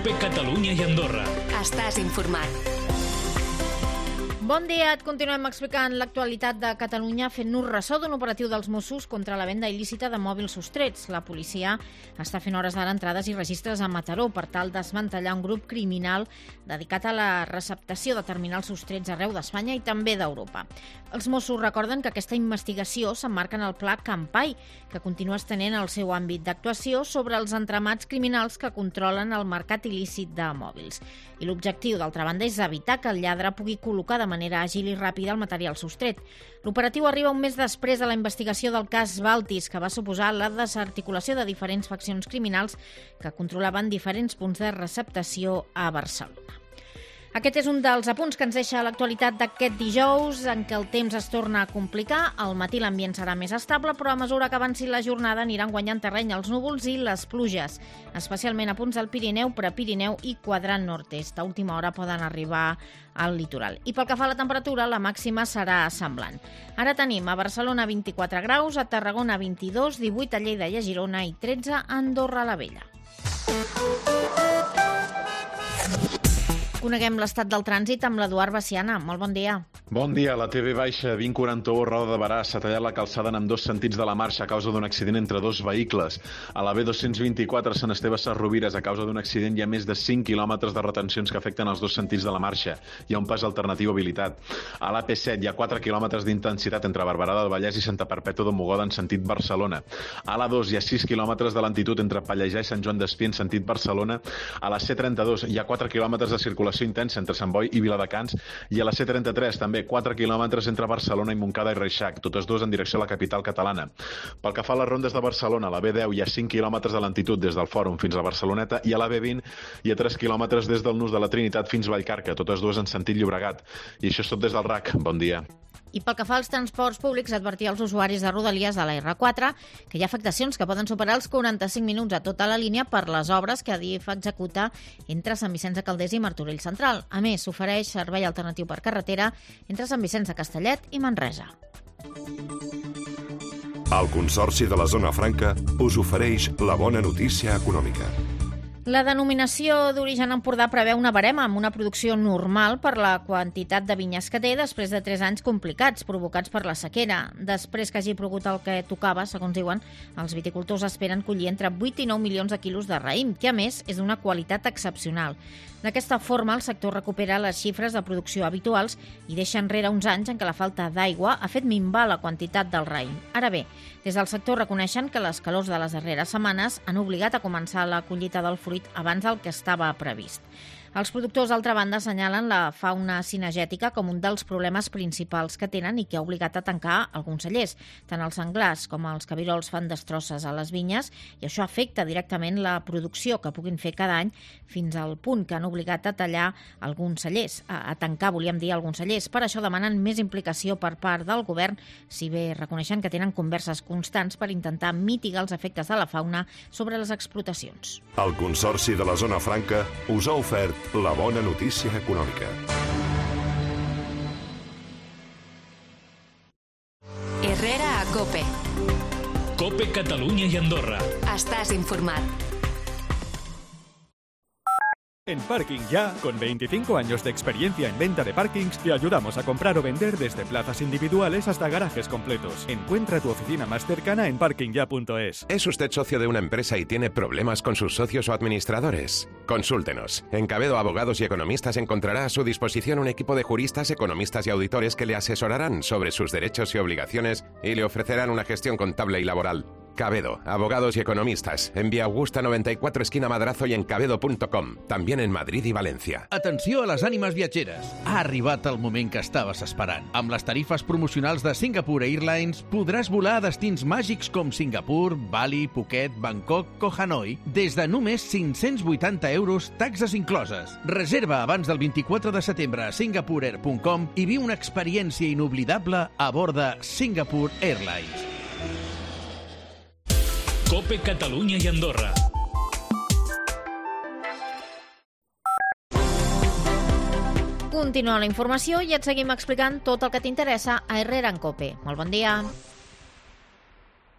COPE Catalunya i Andorra. Estàs informat. Bon dia, et continuem explicant l'actualitat de Catalunya fent-nos ressò d'un operatiu dels Mossos contra la venda il·lícita de mòbils sostrets. La policia està fent hores d'ara entrades i registres a Mataró per tal de desmantellar un grup criminal dedicat a la receptació de terminals sostrets arreu d'Espanya i també d'Europa. Els Mossos recorden que aquesta investigació s'emmarca en el pla Campai, que continua estenent el seu àmbit d'actuació sobre els entramats criminals que controlen el mercat il·lícit de mòbils. I l'objectiu, d'altra banda, és evitar que el lladre pugui col·locar de manera àgil i ràpida el material sostret. L'operatiu arriba un mes després de la investigació del cas Baltis, que va suposar la desarticulació de diferents faccions criminals que controlaven diferents punts de receptació a Barcelona. Aquest és un dels apunts que ens deixa l'actualitat d'aquest dijous, en què el temps es torna a complicar. Al matí l'ambient serà més estable, però a mesura que avanci la jornada aniran guanyant terreny els núvols i les pluges, especialment a punts del Pirineu, Prepirineu i Quadrant Nord-est. A última hora poden arribar al litoral. I pel que fa a la temperatura, la màxima serà semblant. Ara tenim a Barcelona 24 graus, a Tarragona 22, 18 a Lleida i a Girona i 13 a Andorra la Vella. Coneguem l'estat del trànsit amb l'Eduard Veciana. Molt bon dia. Bon dia. La TV baixa 2041 Roda de Barà s'ha tallat la calçada en ambdós sentits de la marxa a causa d'un accident entre dos vehicles. A la B224 Sant Esteve Sesrovires, a causa d'un accident, hi ha més de 5 quilòmetres de retencions que afecten els dos sentits de la marxa. Hi ha un pas alternatiu habilitat. A l'AP7 hi ha 4 quilòmetres d'intensitat entre Barberà del Vallès i Santa Perpètua de Mogoda en sentit Barcelona. A l'A2 hi ha 6 quilòmetres de lentitud entre Pallejà i Sant Joan d'Espí en sentit Barcelona. A la C32 hi ha 4 quilòmetres de circulació intensa entre Sant Boi i Viladecans, i a la C33 també 4 quilòmetres entre Barcelona i Montcada i Reixac, totes dues en direcció a la capital catalana. Pel que fa a les rondes de Barcelona, a la B10 hi ha 5 quilòmetres de lentitud des del Fòrum fins a Barceloneta, i a la B20 hi ha 3 quilòmetres des del Nus de la Trinitat fins a Vallcarca, totes dues en sentit Llobregat. I això és tot des del RAC. Bon dia. I pel que fa als transports públics, advertir als usuaris de Rodalies de la R4 que hi ha afectacions que poden superar els 45 minuts a tota la línia per les obres que Adif executa entre Sant Vicenç de Calders i Martorell Central. A més, s'ofereix servei alternatiu per carretera entre Sant Vicenç de Castellet i Manresa. El Consorci de la Zona Franca us ofereix la bona notícia econòmica. La denominació d'origen Empordà preveu una barema amb una producció normal per la quantitat de vinyes que té després de 3 anys complicats provocats per la sequera. Després que hagi plogut el que tocava, segons diuen, els viticultors esperen collir entre 8 i 9 milions de quilos de raïm, que a més és d'una qualitat excepcional. D'aquesta forma, el sector recupera les xifres de producció habituals i deixa enrere uns anys en què la falta d'aigua ha fet minvar la quantitat del raïm. Ara bé, des del sector reconeixen que les calors de les darreres setmanes han obligat a començar la collita del fruit abans del que estava previst. Els productors, d'altra banda, assenyalen la fauna cinegètica com un dels problemes principals que tenen i que ha obligat a tancar alguns cellers. Tant els senglars com els cabirols fan destrosses a les vinyes i això afecta directament la producció que puguin fer cada any, fins al punt que han obligat a tallar alguns cellers, a tancar, volíem dir, alguns cellers. Per això demanen més implicació per part del govern, si bé reconeixen que tenen converses constants per intentar mitigar els efectes de la fauna sobre les explotacions. El Consorci de la Zona Franca us ha ofert la bona notícia econòmica. Herrera a COPE. COPE Catalunya i Andorra. Estàs informat. En Parking Ya, con 25 años de experiencia en venta de parkings, te ayudamos a comprar o vender desde plazas individuales hasta garajes completos. Encuentra tu oficina más cercana en parkingya.es. ¿Es usted socio de una empresa y tiene problemas con sus socios o administradores? Consúltenos. En Cabedo Abogados y Economistas encontrará a su disposición un equipo de juristas, economistas y auditores que le asesorarán sobre sus derechos y obligaciones y le ofrecerán una gestión contable y laboral. Cabedo, Abogados y Economistas, en Via Augusta 94, esquina Madrazo i en cabedo.com, també en Madrid i València. Atenció a les ànimes viatgeres. Ha arribat el moment que estaves esperant. Amb les tarifes promocionals de Singapore Airlines podràs volar a destins màgics com Singapur, Bali, Phuket, Bangkok o Hanoi des de només 580 euros, taxes incloses. Reserva abans del 24 de setembre a singapurair.com i viu una experiència inoblidable a bord de Singapore Airlines. COPE Catalunya i Andorra. Continua la informació i et seguim explicant tot el que t'interessa a Herrera en COPE. Molt bon dia.